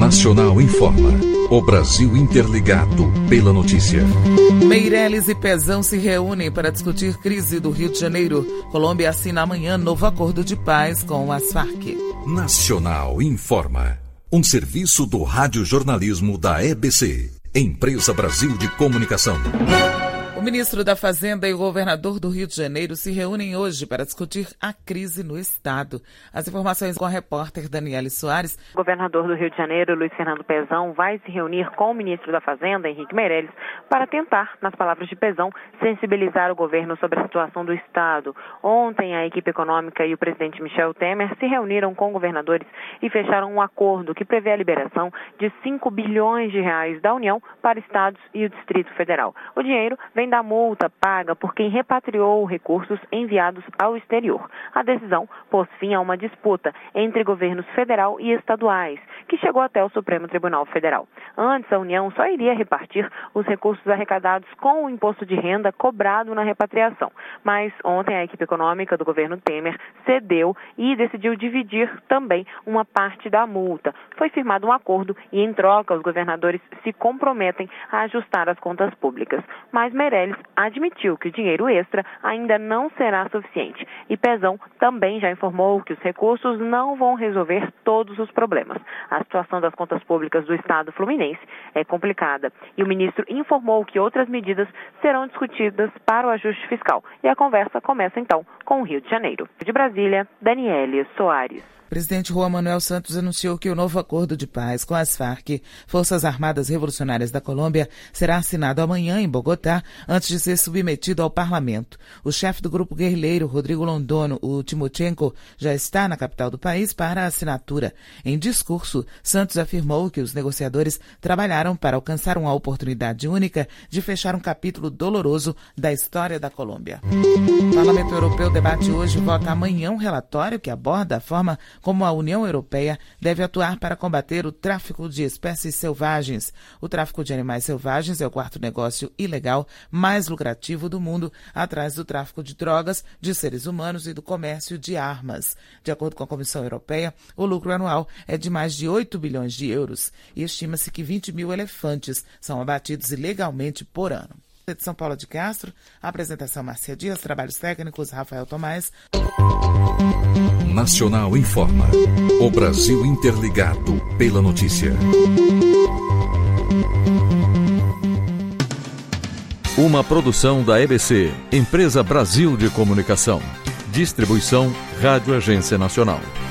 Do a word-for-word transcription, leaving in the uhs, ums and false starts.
Nacional informa. O Brasil interligado pela notícia. Meirelles e Pezão se reúnem para discutir crise do Rio de Janeiro. Colômbia assina amanhã novo acordo de paz com as Farc. Nacional informa. Um serviço do radiojornalismo da E B C, Empresa Brasil de Comunicação. O ministro da Fazenda e o governador do Rio de Janeiro se reúnem hoje para discutir a crise no estado. As informações com a repórter Daniele Soares. O governador do Rio de Janeiro, Luiz Fernando Pezão, vai se reunir com o ministro da Fazenda, Henrique Meirelles, para tentar, nas palavras de Pezão, sensibilizar o governo sobre a situação do estado. Ontem, a equipe econômica e o presidente Michel Temer se reuniram com governadores e fecharam um acordo que prevê a liberação de cinco bilhões de reais da União para estados e o Distrito Federal. O dinheiro vem da multa paga por quem repatriou recursos enviados ao exterior. A decisão pôs fim a uma disputa entre governos federal e estaduais, que chegou até o Supremo Tribunal Federal. Antes, a União só iria repartir os recursos arrecadados com o imposto de renda cobrado na repatriação. Mas ontem a equipe econômica do governo Temer cedeu e decidiu dividir também uma parte da multa. Foi firmado um acordo e, em troca, os governadores se comprometem a ajustar as contas públicas. Mas Meirelles admitiu que o dinheiro extra ainda não será suficiente. E Pezão também já informou que os recursos não vão resolver todos os problemas. A situação das contas públicas do estado fluminense é complicada. E o ministro informou que outras medidas serão discutidas para o ajuste fiscal. E a conversa começa então com o Rio de Janeiro. De Brasília, Daniele Soares. O presidente Juan Manuel Santos anunciou que o novo acordo de paz com as Farc, Forças Armadas Revolucionárias da Colômbia, será assinado amanhã em Bogotá, antes de ser submetido ao parlamento. O chefe do grupo guerrilheiro, Rodrigo Londono, o Timochenko, já está na capital do país para a assinatura. Em discurso, Santos afirmou que os negociadores trabalharam para alcançar uma oportunidade única de fechar um capítulo doloroso da história da Colômbia. O Parlamento Europeu debate hoje e vota amanhã um relatório que aborda a forma como a União Europeia deve atuar para combater o tráfico de espécies selvagens. O tráfico de animais selvagens é o quarto negócio ilegal mais lucrativo do mundo, atrás do tráfico de drogas, de seres humanos e do comércio de armas. De acordo com a Comissão Europeia, o lucro anual é de mais de oito bilhões de euros e estima-se que vinte mil elefantes são abatidos ilegalmente por ano. De São Paulo de Castro, a apresentação Márcia Dias, trabalhos técnicos Rafael Tomás. Nacional informa. O Brasil interligado pela notícia. Uma produção da E B C, Empresa Brasil de Comunicação. Distribuição Rádio Agência Nacional.